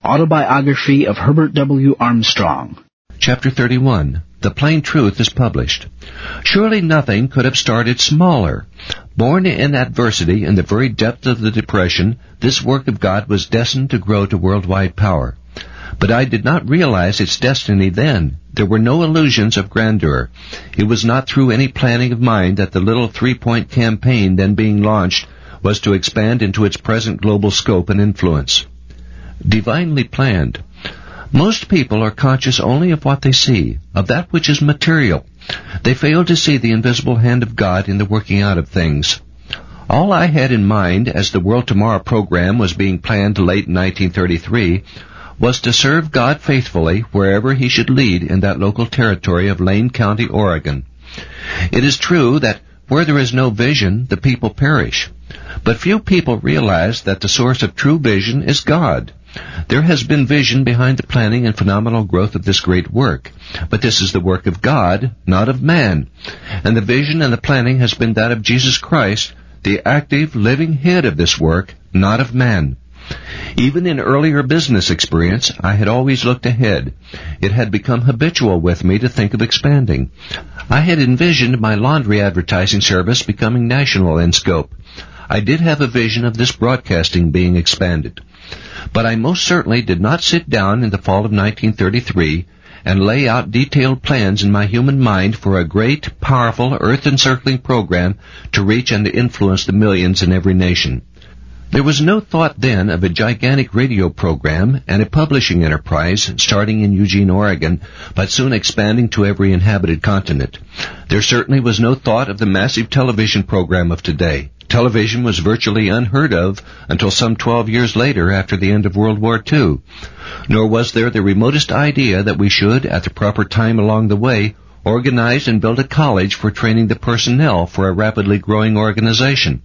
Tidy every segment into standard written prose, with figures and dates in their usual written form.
Autobiography of Herbert W. Armstrong. Chapter 31. The Plain Truth is published. Surely nothing could have started smaller. Born in adversity, in the very depth of the Depression, this work of God was destined to grow to worldwide power. But I did not realize its destiny then. There were no illusions of grandeur. It was not through any planning of mine that the little three-point campaign then being launched was to expand into its present global scope and influence. Divinely planned. Most people are conscious only of what they see, of that which is material. They fail to see the invisible hand of God in the working out of things. All I had in mind as the World Tomorrow program was being planned late in 1933 was to serve God faithfully wherever He should lead in that local territory of Lane County, Oregon. It is true that where there is no vision, the people perish. But few people realize that the source of true vision is God. There has been vision behind the planning and phenomenal growth of this great work, but this is the work of God, not of man. And the vision and the planning has been that of Jesus Christ, the active, living head of this work, not of man. Even in earlier business experience, I had always looked ahead. It had become habitual with me to think of expanding. I had envisioned my laundry advertising service becoming national in scope. I did have a vision of this broadcasting being expanded. But I most certainly did not sit down in the fall of 1933 and lay out detailed plans in my human mind for a great, powerful, earth-encircling program to reach and to influence the millions in every nation. There was no thought then of a gigantic radio program and a publishing enterprise starting in Eugene, Oregon, but soon expanding to every inhabited continent. There certainly was no thought of the massive television program of today. Television was virtually unheard of until some 12 years later after the end of World War II. Nor was there the remotest idea that we should, at the proper time along the way, organize and build a college for training the personnel for a rapidly growing organization.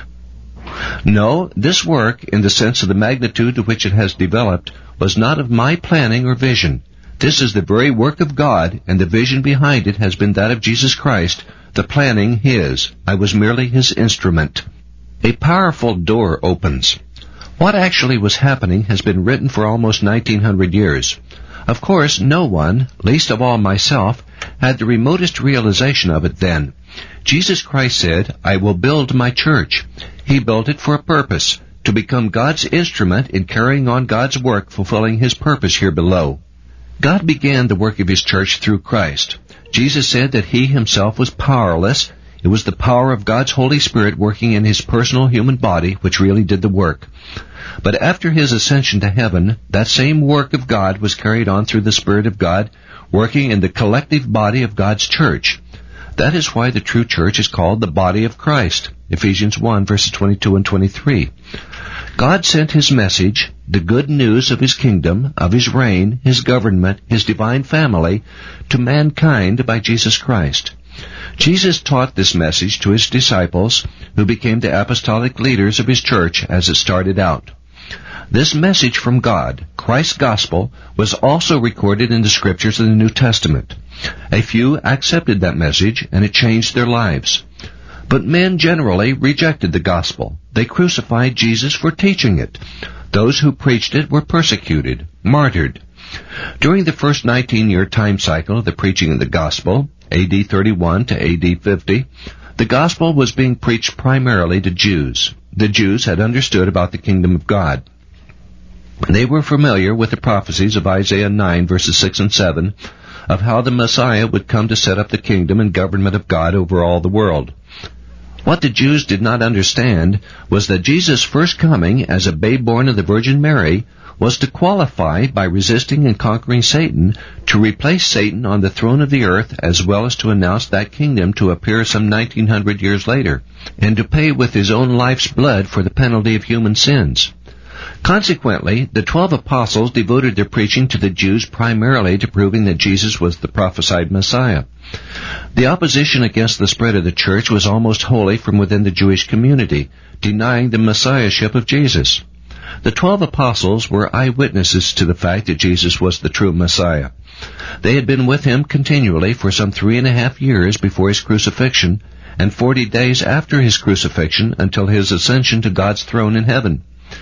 No, this work, in the sense of the magnitude to which it has developed, was not of my planning or vision. This is the very work of God, and the vision behind it has been that of Jesus Christ, the planning His. I was merely His instrument. A powerful door opens. What actually was happening has been written for almost 1900 years. Of course, no one, least of all myself, had the remotest realization of it then. Jesus Christ said, "I will build my church." He built it for a purpose, to become God's instrument in carrying on God's work, fulfilling His purpose here below. God began the work of His church through Christ. Jesus said that He Himself was powerless. It was the power of God's Holy Spirit working in His personal human body which really did the work. But after His ascension to heaven, that same work of God was carried on through the Spirit of God, working in the collective body of God's church. That is why the true church is called the body of Christ. Ephesians 1, verses 22 and 23. God sent His message, the good news of His kingdom, of His reign, His government, His divine family, to mankind by Jesus Christ. Jesus taught this message to His disciples, who became the apostolic leaders of His church as it started out. This message from God, Christ's gospel, was also recorded in the scriptures of the New Testament. A few accepted that message, and it changed their lives. But men generally rejected the gospel. They crucified Jesus for teaching it. Those who preached it were persecuted, martyred. During the first 19-year time cycle of the preaching of the gospel, AD 31 to AD 50, the gospel was being preached primarily to Jews. The Jews had understood about the kingdom of God. They were familiar with the prophecies of Isaiah 9, verses 6 and 7, of how the Messiah would come to set up the kingdom and government of God over all the world. What the Jews did not understand was that Jesus' first coming as a babe born of the Virgin Mary was to qualify, by resisting and conquering Satan, to replace Satan on the throne of the earth, as well as to announce that kingdom to appear some 1900 years later, and to pay with His own life's blood for the penalty of human sins. Consequently, the 12 apostles devoted their preaching to the Jews primarily to proving that Jesus was the prophesied Messiah. The opposition against the spread of the church was almost wholly from within the Jewish community, denying the Messiahship of Jesus. The 12 apostles were eyewitnesses to the fact that Jesus was the true Messiah. They had been with Him continually for some 3.5 years before His crucifixion, and 40 days after His crucifixion until His ascension to God's throne in heaven.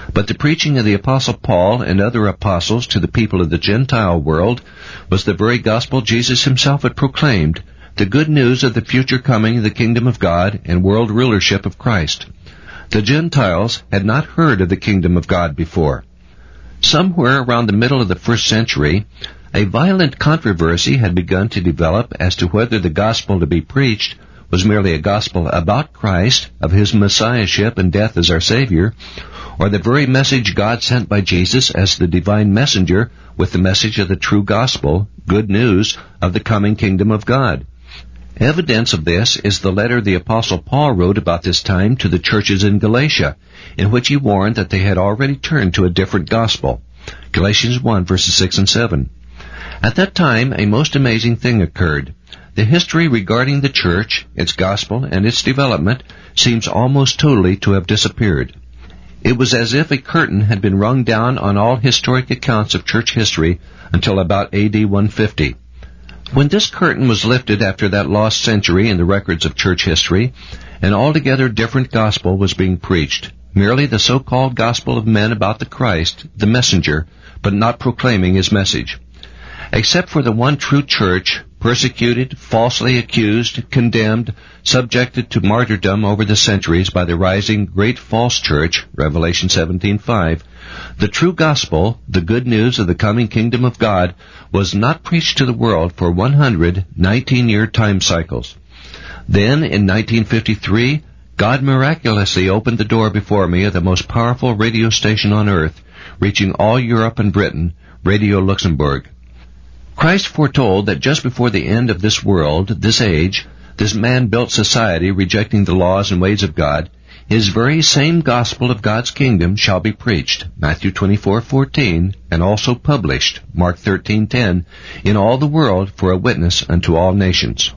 But the preaching of the Apostle Paul and other apostles to the people of the Gentile world was the very gospel Jesus himself had proclaimed, the good news of the future coming of the kingdom of God and world rulership of Christ. The Gentiles had not heard of the kingdom of God before. Somewhere around the middle of the first century, a violent controversy had begun to develop as to whether the gospel to be preached was merely a gospel about Christ, of his messiahship and death as our Savior, or the very message God sent by Jesus as the divine messenger with the message of the true gospel, good news, of the coming kingdom of God. Evidence of this is the letter the Apostle Paul wrote about this time to the churches in Galatia, in which he warned that they had already turned to a different gospel. Galatians 1, verses 6 and 7. At that time, a most amazing thing occurred. The history regarding the church, its gospel, and its development seems almost totally to have disappeared. It was as if a curtain had been rung down on all historic accounts of church history until about A.D. 150. When this curtain was lifted after that lost century in the records of church history, an altogether different gospel was being preached, merely the so-called gospel of men about the Christ, the messenger, but not proclaiming his message. Except for the one true church, persecuted, falsely accused, condemned, subjected to martyrdom over the centuries by the rising great false church, Revelation 17:5, the true gospel, the good news of the coming kingdom of God, was not preached to the world for 100 19-year time cycles. Then, in 1953, God miraculously opened the door before me of the most powerful radio station on earth, reaching all Europe and Britain, Radio Luxembourg. Christ foretold that just before the end of this world, this age, this man-built society rejecting the laws and ways of God, his very same gospel of God's kingdom shall be preached, Matthew 24:14, and also published, Mark 13:10, in all the world for a witness unto all nations.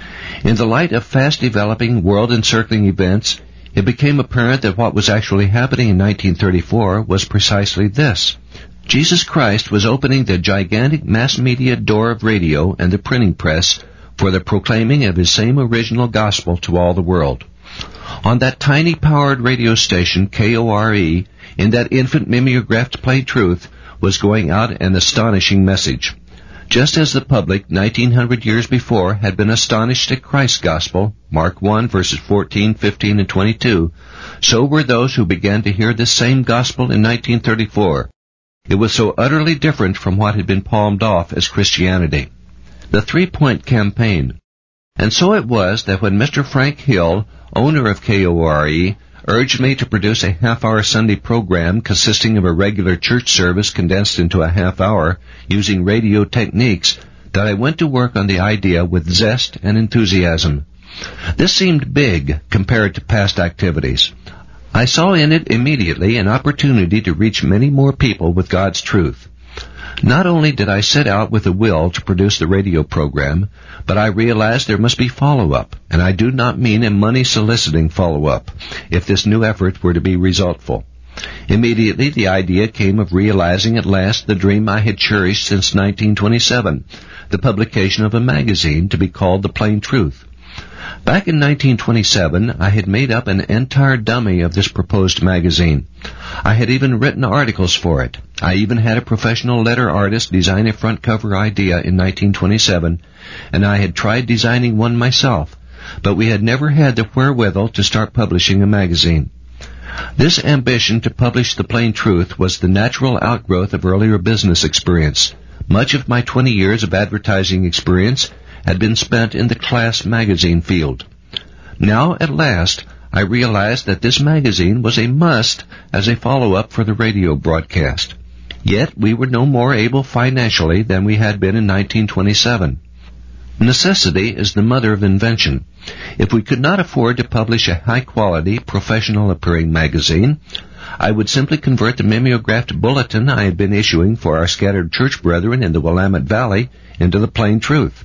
In the light of fast-developing, world-encircling events, it became apparent that what was actually happening in 1934 was precisely this. Jesus Christ was opening the gigantic mass media door of radio and the printing press for the proclaiming of his same original gospel to all the world. On that tiny powered radio station, KORE, in that infant mimeographed plain truth, was going out an astonishing message. Just as the public 1900 years before had been astonished at Christ's gospel, Mark 1, verses 14, 15, and 22, so were those who began to hear this same gospel in 1934. It was so utterly different from what had been palmed off as Christianity. The 3-point campaign. And so it was that when Mr. Frank Hill, owner of KORE, urged me to produce a half-hour Sunday program consisting of a regular church service condensed into a half-hour using radio techniques, that I went to work on the idea with zest and enthusiasm. This seemed big compared to past activities. I saw in it immediately an opportunity to reach many more people with God's truth. Not only did I set out with a will to produce the radio program, but I realized there must be follow-up, and I do not mean a money-soliciting follow-up, if this new effort were to be resultful. Immediately the idea came of realizing at last the dream I had cherished since 1927, the publication of a magazine to be called The Plain Truth. Back in 1927, I had made up an entire dummy of this proposed magazine. I had even written articles for it. I even had a professional letter artist design a front cover idea in 1927, and I had tried designing one myself, but we had never had the wherewithal to start publishing a magazine. This ambition to publish The Plain Truth was the natural outgrowth of earlier business experience. Much of my 20 years of advertising experience had been spent in the class magazine field. Now, at last, I realized that this magazine was a must as a follow-up for the radio broadcast. Yet we were no more able financially than we had been in 1927. Necessity is the mother of invention. If we could not afford to publish a high-quality, professional-appearing magazine, I would simply convert the mimeographed bulletin I had been issuing for our scattered church brethren in the Willamette Valley into The Plain Truth.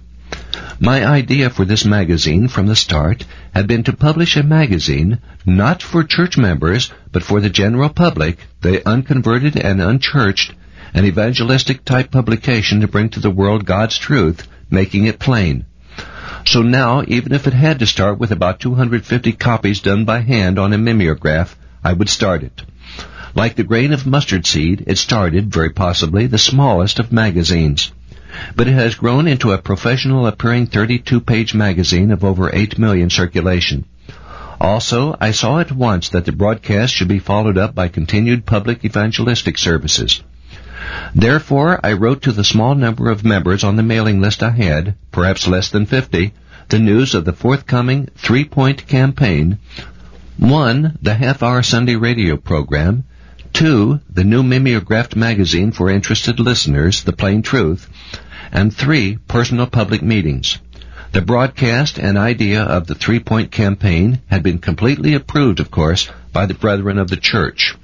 My idea for this magazine from the start had been to publish a magazine not for church members, but for the general public, the unconverted and unchurched, an evangelistic-type publication to bring to the world God's truth, making it plain. So now, even if it had to start with about 250 copies done by hand on a mimeograph, I would start it. Like the grain of mustard seed, it started, very possibly, the smallest of magazines. But it has grown into a professional appearing 32-page magazine of over 8 million circulation. Also, I saw at once that the broadcast should be followed up by continued public evangelistic services. Therefore, I wrote to the small number of members on the mailing list I had, perhaps less than 50, the news of the forthcoming 3-point campaign: 1. The half-hour Sunday radio program; 2. The new mimeographed magazine for interested listeners, The Plain Truth; and 3. Personal public meetings. The broadcast and idea of the 3-point campaign had been completely approved, of course, by the brethren of the church.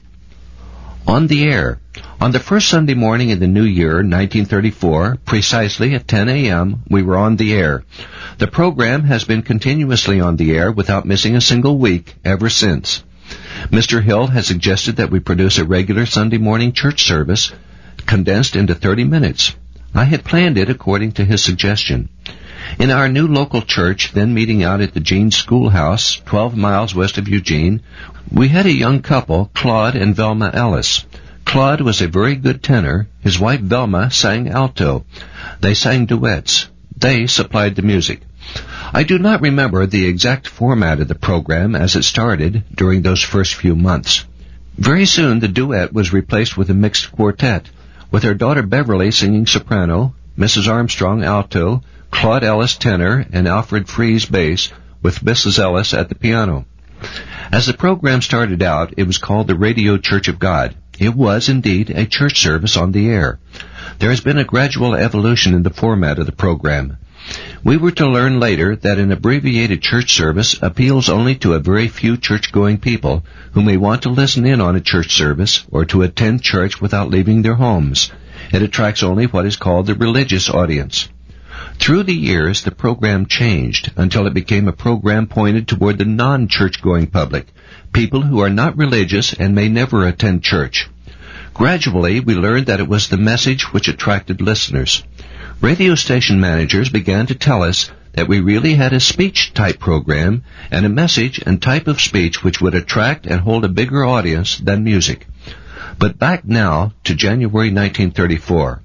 On the air. On the first Sunday morning in the new year, 1934, precisely at 10 a.m., we were on the air. The program has been continuously on the air without missing a single week ever since. Mr. Hill has suggested that we produce a regular Sunday morning church service condensed into 30 minutes. I had planned it according to his suggestion. In our new local church, then meeting out at the Jean Schoolhouse, 12 miles west of Eugene, we had a young couple, Claude and Velma Ellis. Claude was a very good tenor. His wife Velma sang alto. They sang duets. They supplied the music. I do not remember the exact format of the program as it started during those first few months. Very soon the duet was replaced with a mixed quartet, with our daughter Beverly singing soprano, Mrs. Armstrong alto, Claude Ellis tenor, and Alfred Fries bass, with Mrs. Ellis at the piano. As the program started out, it was called the Radio Church of God. It was, indeed, a church service on the air. There has been a gradual evolution in the format of the program. We were to learn later that an abbreviated church service appeals only to a very few church-going people who may want to listen in on a church service or to attend church without leaving their homes. It attracts only what is called the religious audience. Through the years, the program changed until it became a program pointed toward the non-church-going public, people who are not religious and may never attend church. Gradually, we learned that it was the message which attracted listeners. Radio station managers began to tell us that we really had a speech-type program and a message and type of speech which would attract and hold a bigger audience than music. But back now to January 1934.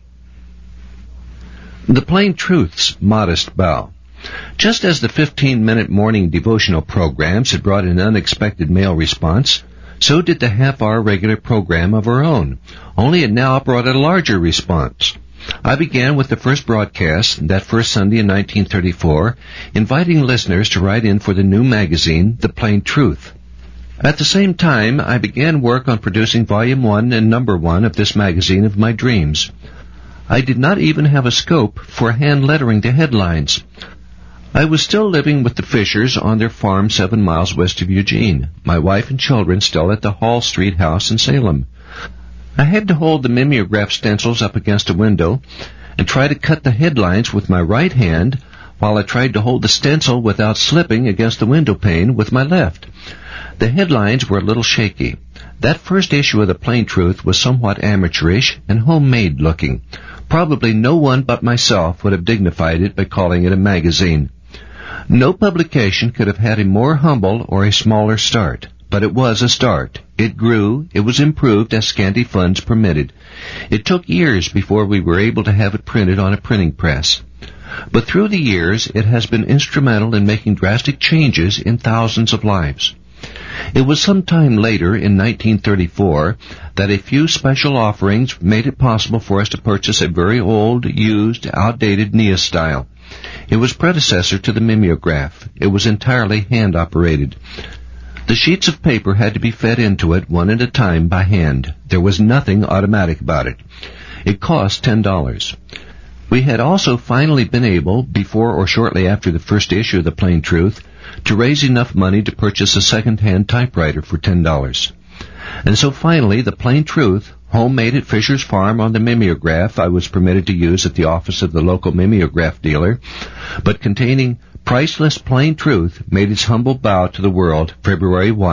The Plain Truth's modest bow. Just as the 15-minute morning devotional programs had brought an unexpected mail response, so did the half-hour regular program of our own, only it now brought a larger response. I began with the first broadcast, that first Sunday in 1934, inviting listeners to write in for the new magazine, The Plain Truth. At the same time, I began work on producing Volume 1 and Number 1 of this magazine of my dreams. I did not even have a scope for hand-lettering the headlines. I was still living with the Fishers on their farm 7 miles west of Eugene, my wife and children still at the Hall Street house in Salem. I had to hold the mimeograph stencils up against a window and try to cut the headlines with my right hand while I tried to hold the stencil without slipping against the window pane with my left. The headlines were a little shaky. That first issue of The Plain Truth was somewhat amateurish and homemade looking. Probably no one but myself would have dignified it by calling it a magazine. No publication could have had a more humble or a smaller start. But it was a start. It grew. It was improved as scanty funds permitted. It took years before we were able to have it printed on a printing press. But through the years, it has been instrumental in making drastic changes in thousands of lives. It was some time later, in 1934, that a few special offerings made it possible for us to purchase a very old, used, outdated Neostyle. It was predecessor to the mimeograph. It was entirely hand-operated. The sheets of paper had to be fed into it one at a time by hand. There was nothing automatic about it. It cost $10. We had also finally been able, before or shortly after the first issue of The Plain Truth, to raise enough money to purchase a second-hand typewriter for $10. And so finally, The Plain Truth, homemade at Fisher's Farm on the mimeograph I was permitted to use at the office of the local mimeograph dealer, but containing priceless Plain Truth, made its humble bow to the world February 1,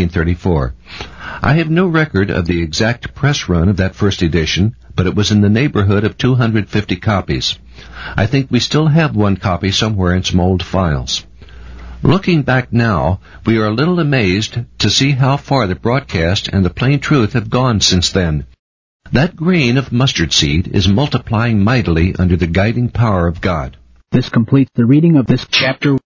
1934. I have no record of the exact press run of that first edition, but it was in the neighborhood of 250 copies. I think we still have one copy somewhere in some old files. Looking back now, we are a little amazed to see how far the broadcast and the plain truth have gone since then. That grain of mustard seed is multiplying mightily under the guiding power of God. This completes the reading of this chapter.